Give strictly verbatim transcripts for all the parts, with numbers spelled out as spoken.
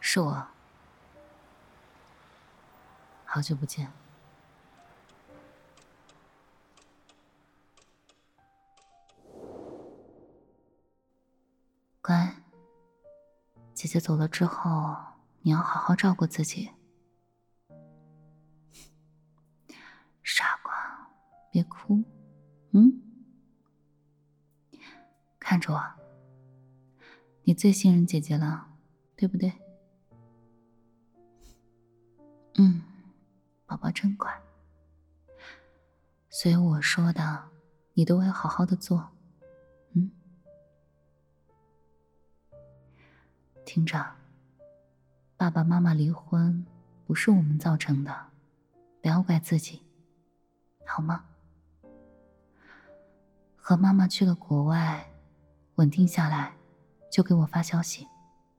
是我，好久不见。乖，姐姐走了之后，你要好好照顾自己。傻瓜，别哭，嗯？看着我，你最信任姐姐了，对不对？嗯，宝宝真乖。所以我说的，你都会好好的做，嗯？听着，爸爸妈妈离婚不是我们造成的，不要怪自己，好吗？和妈妈去了国外，稳定下来，就给我发消息。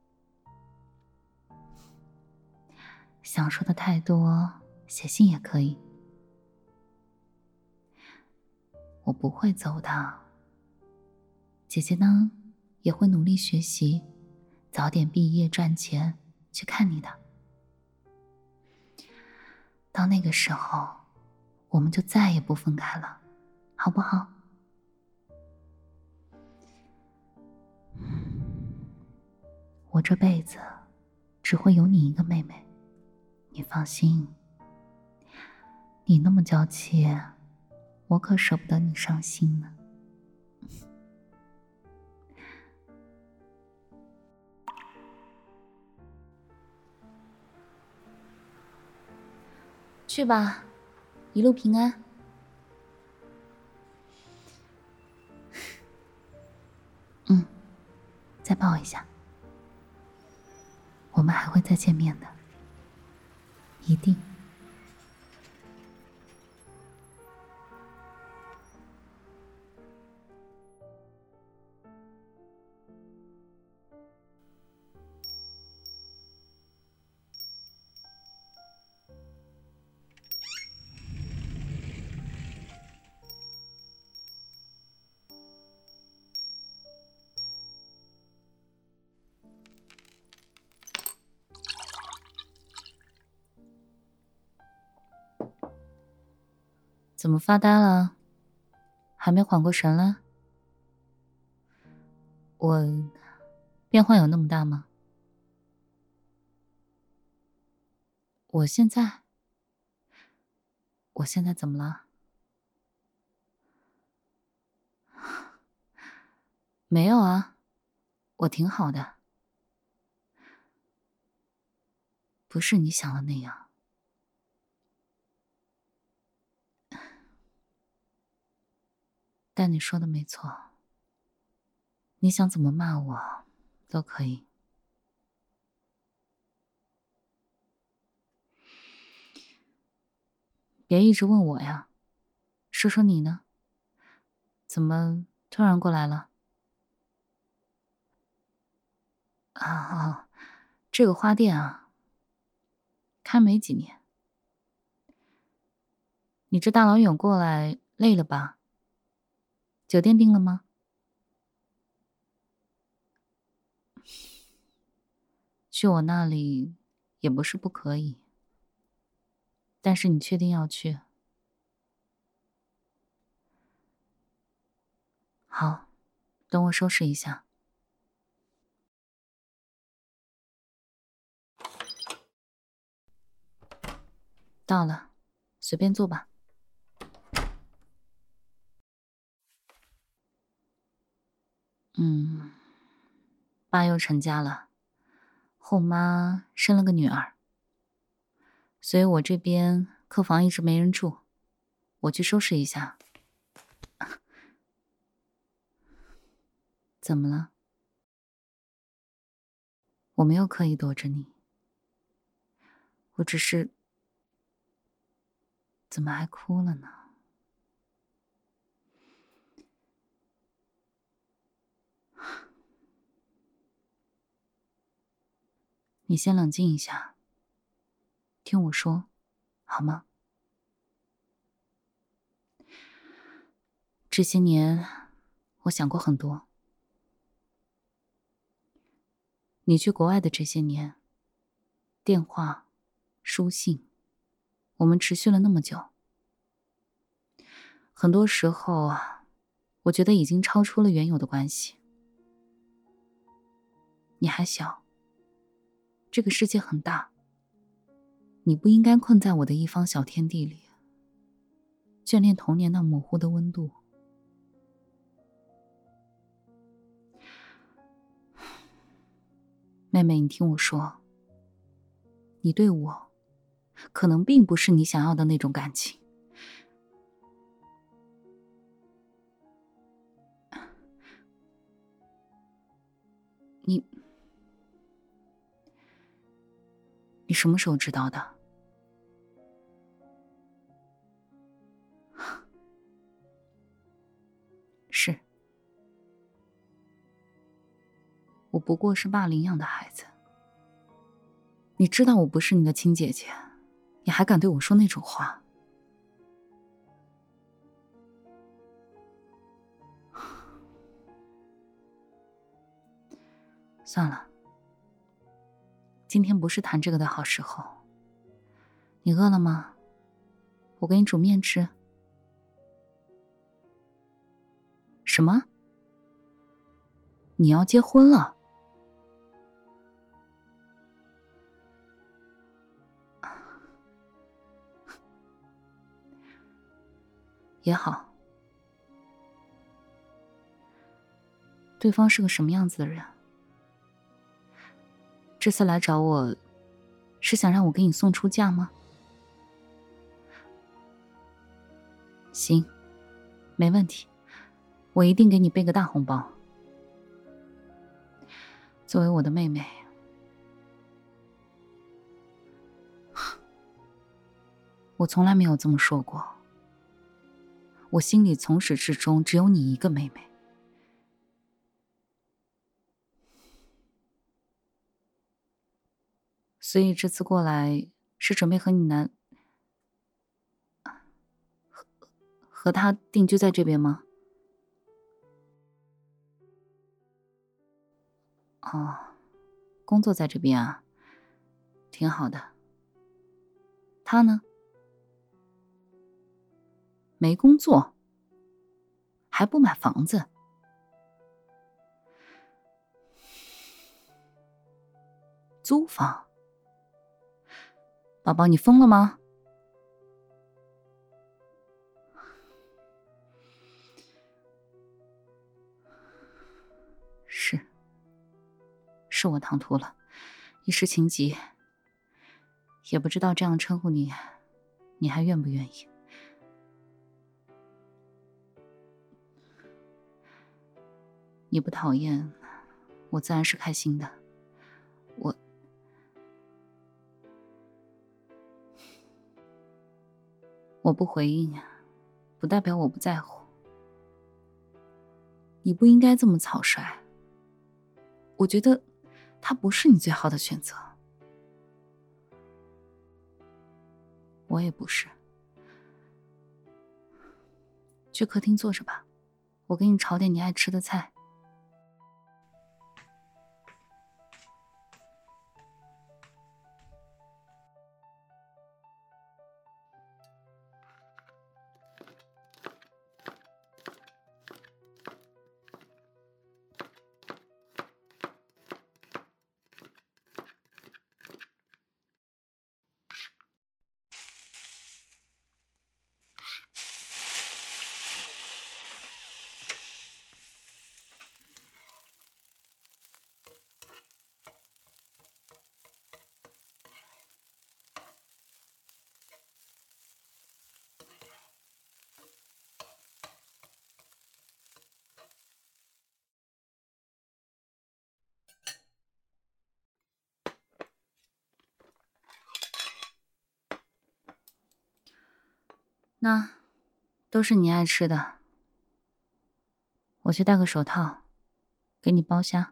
想说的太多，写信也可以。我不会走的，姐姐呢，也会努力学习，早点毕业赚钱，去看你的。到那个时候，我们就再也不分开了，好不好？我这辈子只会有你一个妹妹，你放心。你那么娇气，我可舍不得你伤心呢。去吧，一路平安。嗯，再抱一下。我们还会再见面的，一定。怎么发呆了？还没缓过神来？我变化有那么大吗？我现在，我现在怎么了？没有啊，我挺好的，不是你想的那样。但你说的没错，你想怎么骂我都可以。别一直问我呀，说说你呢？怎么突然过来了？啊啊，这个花店啊，开没几年。你这大老远过来，累了吧？酒店订了吗？去我那里也不是不可以，但是你确定要去？好，等我收拾一下。到了，随便坐吧。嗯，爸又成家了，后妈生了个女儿，所以我这边客房一直没人住，我去收拾一下。怎么了？我没有刻意躲着你，我只是……怎么还哭了呢？你先冷静一下，听我说，好吗？这些年，我想过很多。你去国外的这些年， 电话、书信，我们持续了那么久。很多时候啊，我觉得已经超出了原有的关系。你还小，这个世界很大，你不应该困在我的一方小天地里，眷恋童年那模糊的温度。妹妹，你听我说，你对我可能并不是你想要的那种感情。你你什么时候知道的？是，我不过是霸凌养的孩子。你知道我不是你的亲姐姐，你还敢对我说那种话？算了，今天不是谈这个的好时候。你饿了吗？我给你煮面吃。什么？你要结婚了？也好。对方是个什么样子的人？这次来找我，是想让我给你送出嫁吗？行，没问题，我一定给你备个大红包。作为我的妹妹，我从来没有这么说过。我心里从始至终只有你一个妹妹。所以这次过来是准备和你男和和他定居在这边吗？哦，工作在这边啊，挺好的。他呢？没工作，还不买房子。租房？宝宝，你疯了吗？是，是我唐突了，一时情急。也不知道这样称呼你，你还愿不愿意？你不讨厌，我自然是开心的。我我不回应，不代表我不在乎。你不应该这么草率。我觉得他不是你最好的选择。我也不是。去客厅坐着吧，我给你炒点你爱吃的菜。那都是你爱吃的。我去戴个手套，给你剥虾。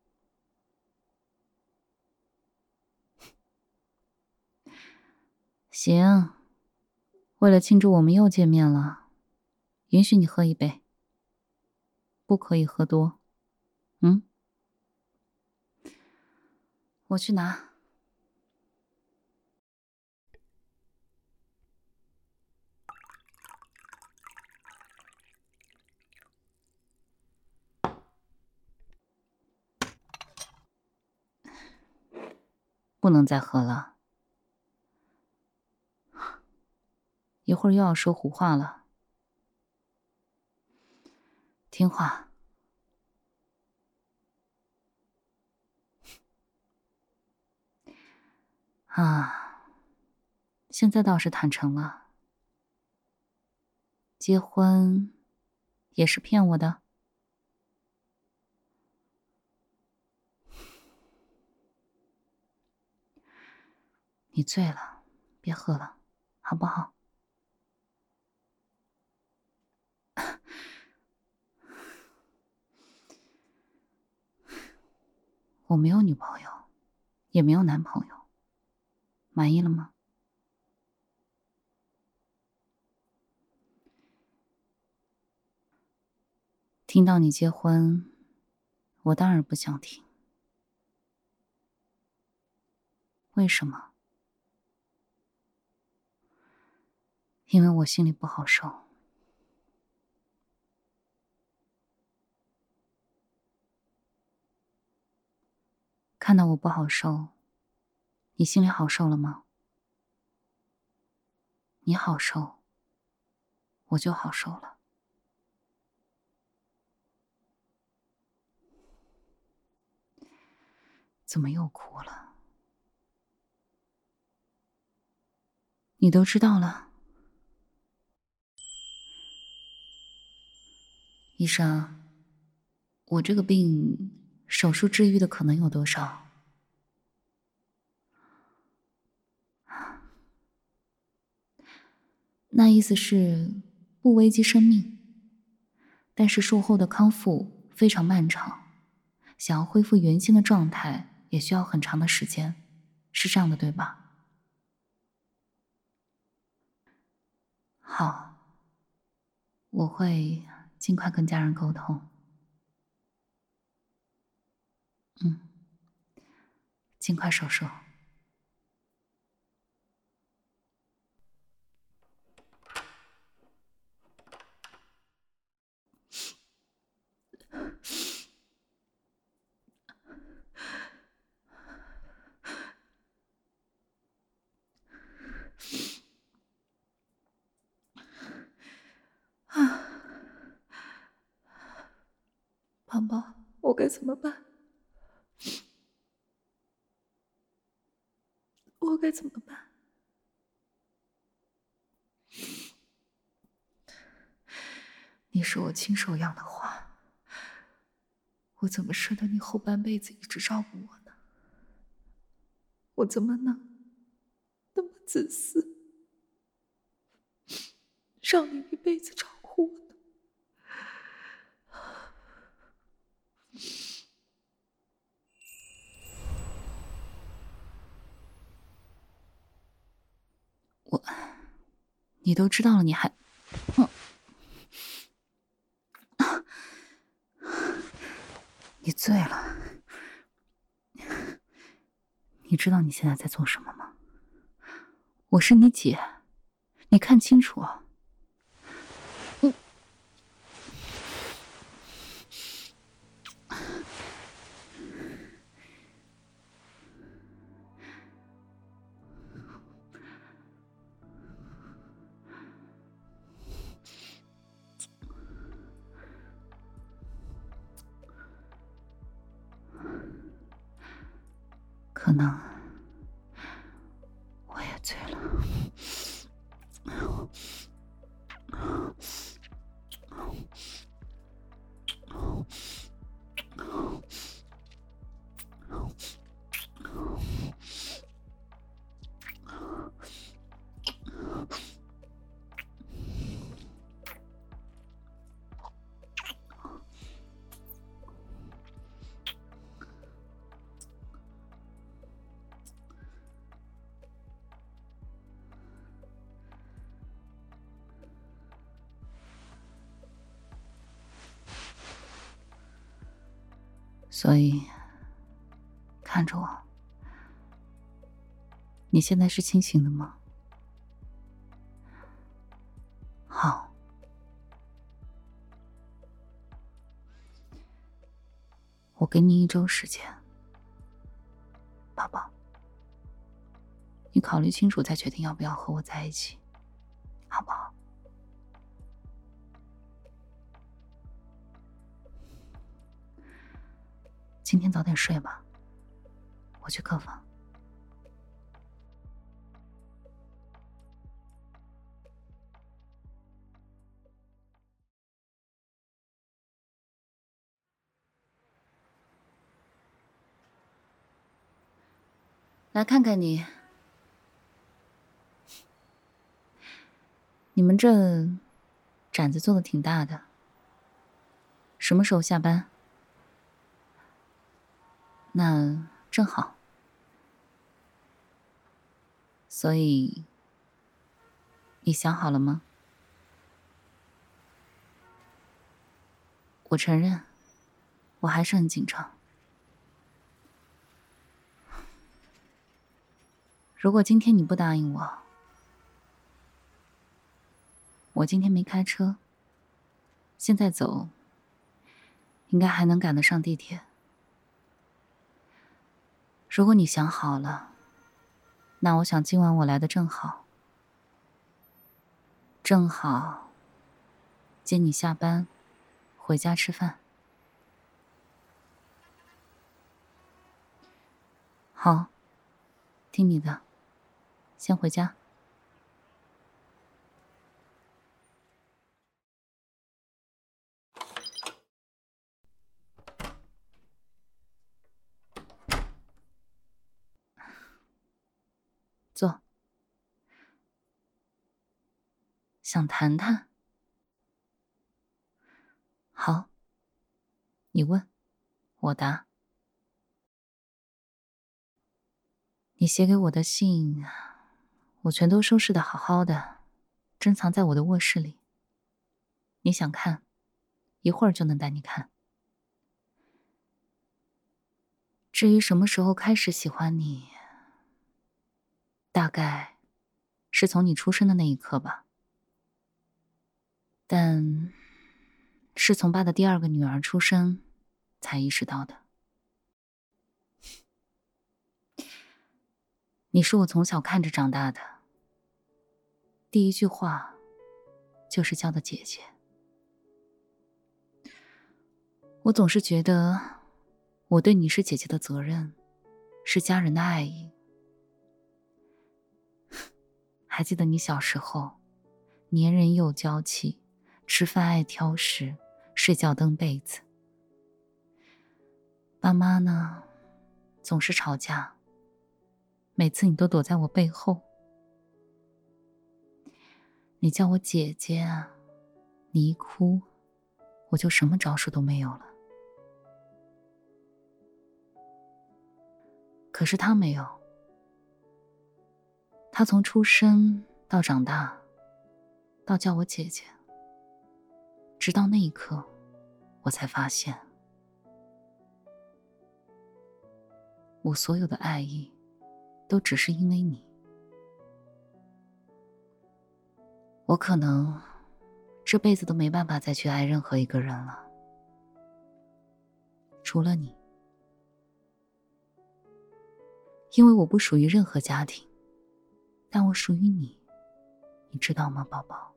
行，为了庆祝我们又见面了，允许你喝一杯，不可以喝多。嗯？我去拿。 不能再喝了，一会儿又要说胡话了。听话。啊，现在倒是坦诚了。结婚也是骗我的？你醉了，别喝了，好不好？我没有女朋友，也没有男朋友，满意了吗？听到你结婚，我当然不想听。为什么？因为我心里不好受。看到我不好受，你心里好受了吗？你好受，我就好受了。怎么又哭了？你都知道了。医生，我这个病手术治愈的可能有多少？那意思是不危及生命，但是术后的康复非常漫长，想要恢复原先的状态也需要很长的时间，是这样的对吧？好，我会尽快跟家人沟通。嗯，尽快手术。 胖胖，我该怎么办？我该怎么办？你是我亲手养的花，我怎么舍得你后半辈子一直照顾我呢？我怎么能那么自私，让你一辈子照顾我呢？ 我，你都知道了，你还，嗯，你醉了。你知道你现在在做什么吗？我是你姐，你看清楚啊。嗯，可能我也醉了。所以，看着我，你现在是清醒的吗？好，我给你一周时间，宝宝。 你考虑清楚再决定要不要和我在一起，好不好？今天早点睡吧，我去客房。来看看你，你们这展子做的挺大的，什么时候下班？那正好。所以，你想好了吗？我承认，我还是很紧张。如果今天你不答应我，我今天没开车，现在走，应该还能赶得上地铁。如果你想好了，那我想今晚我来的正好，正好接你下班，回家吃饭。好，听你的，先回家。坐。想谈谈？好，你问，我答。你写给我的信，我全都收拾得好好的，珍藏在我的卧室里。你想看，一会儿就能带你看。至于什么时候开始喜欢你，大概是从你出生的那一刻吧。但是从爸的第二个女儿出生才意识到的。你是我从小看着长大的，第一句话就是叫的姐姐。我总是觉得我对你是姐姐的责任，是家人的爱意。还记得你小时候粘人又娇气，吃饭爱挑食，睡觉蹬被子。爸妈呢，总是吵架，每次你都躲在我背后。你叫我姐姐啊，你一哭，我就什么招数都没有了。可是他没有，他从出生到长大，到叫我姐姐，直到那一刻，我才发现，我所有的爱意，都只是因为你。我可能这辈子都没办法再去爱任何一个人了，除了你。因为我不属于任何家庭，但我属于你，你知道吗，宝宝？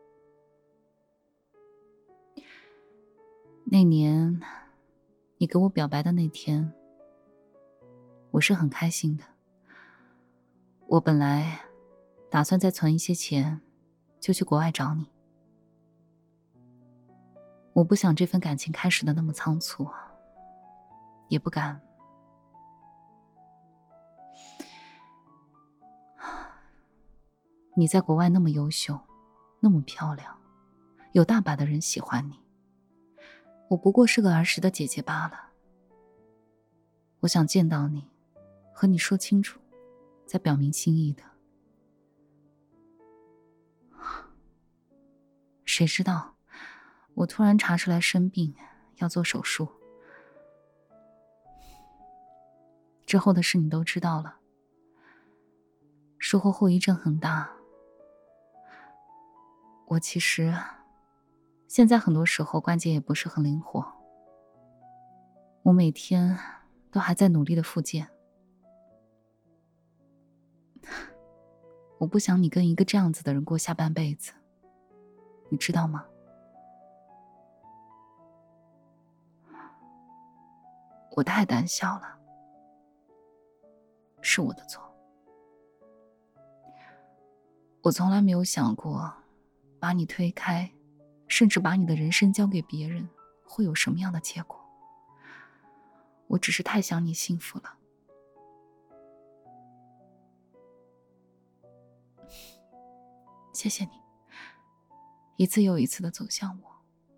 那年你给我表白的那天，我是很开心的。我本来打算再存一些钱，就去国外找你。我不想这份感情开始的那么仓促，也不敢。你在国外那么优秀，那么漂亮，有大把的人喜欢你。我不过是个儿时的姐姐罢了。我想见到你，和你说清楚，再表明心意的。谁知道，我突然查出来生病，要做手术。之后的事你都知道了，术后后遗症很大。我其实现在很多时候关节也不是很灵活，我每天都还在努力的复健。 我不想你跟一个这样子的人过下半辈子，你知道吗？我太胆小了，是我的错。我从来没有想过把你推开，甚至把你的人生交给别人，会有什么样的结果。我只是太想你幸福了。谢谢你，一次又一次的走向我。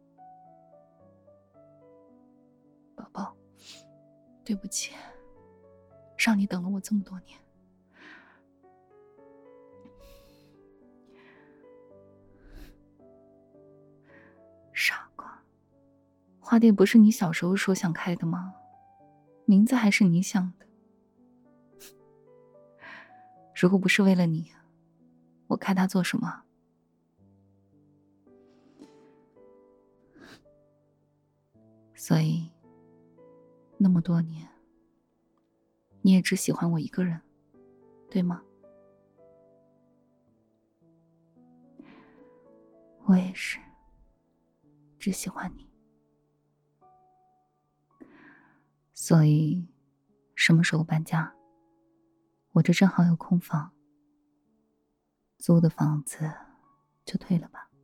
宝宝，对不起，让你等了我这么多年。傻瓜，花店不是你小时候说想开的吗？名字还是你想的。如果不是为了你，我开它做什么？所以，那么多年，你也只喜欢我一个人，对吗？我也是，只喜欢你。所以，什么时候搬家？我这正好有空房，租的房子就退了吧。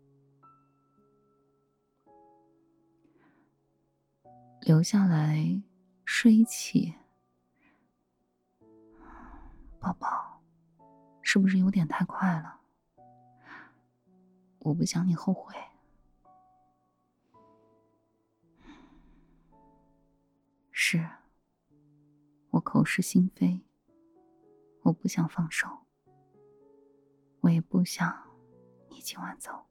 留下来睡一起，宝宝，是不是有点太快了？我不想你后悔。是，我口是心非，我不想放手，我也不想你今晚走。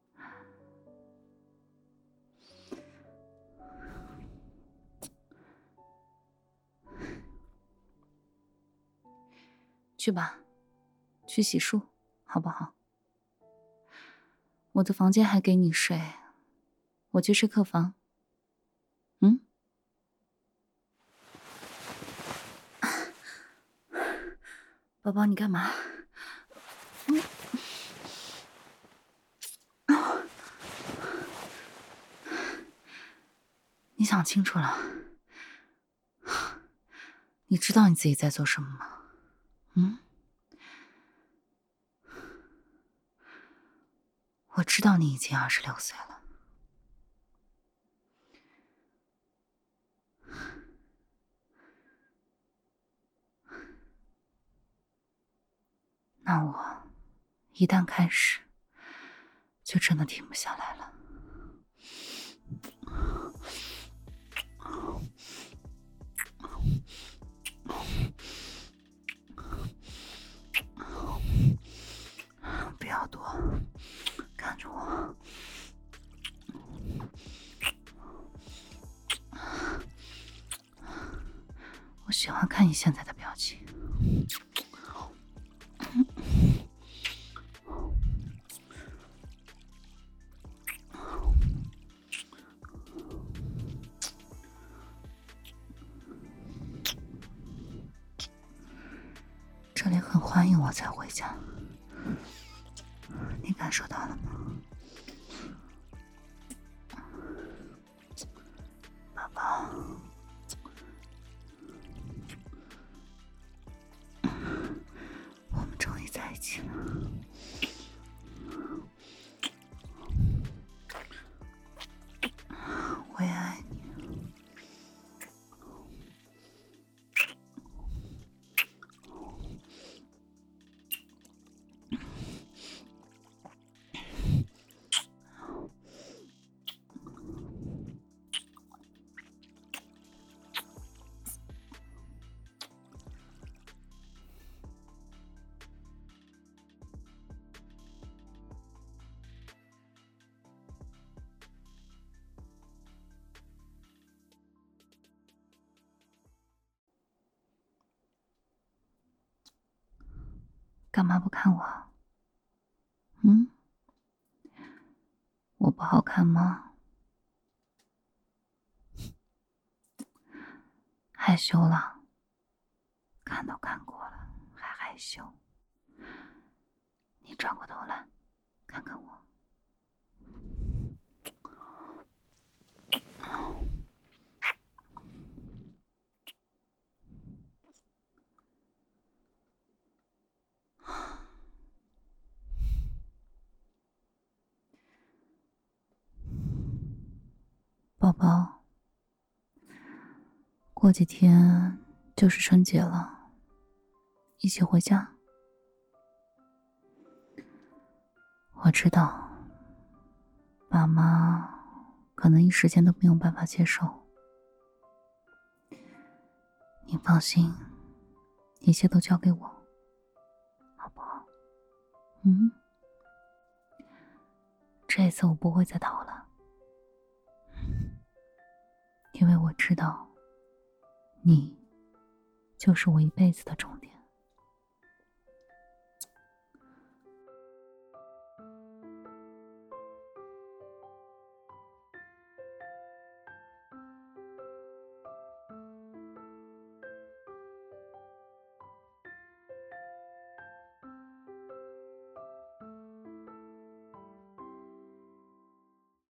去吧，去洗漱，好不好？我的房间还给你睡，我去睡客房。嗯？宝宝，你干嘛？嗯。你想清楚了？你知道你自己在做什么吗？嗯？我知道你已经二十六岁了。那我一旦开始，就真的停不下来了。不要躲，看着我。我喜欢看你现在的表情。这里很欢迎我才回家，你感受到了吗？宝宝，我们终于在一起了。我也爱你。干嘛不看我？嗯？我不好看吗？害羞了？看都看过了，还害羞？ 你转过头来，看看我。宝宝，过几天就是春节了，一起回家。我知道，爸妈可能一时间都没有办法接受。你放心，一切都交给我，好不好？嗯，这次我不会再逃了。因为我知道，你就是我一辈子的重点。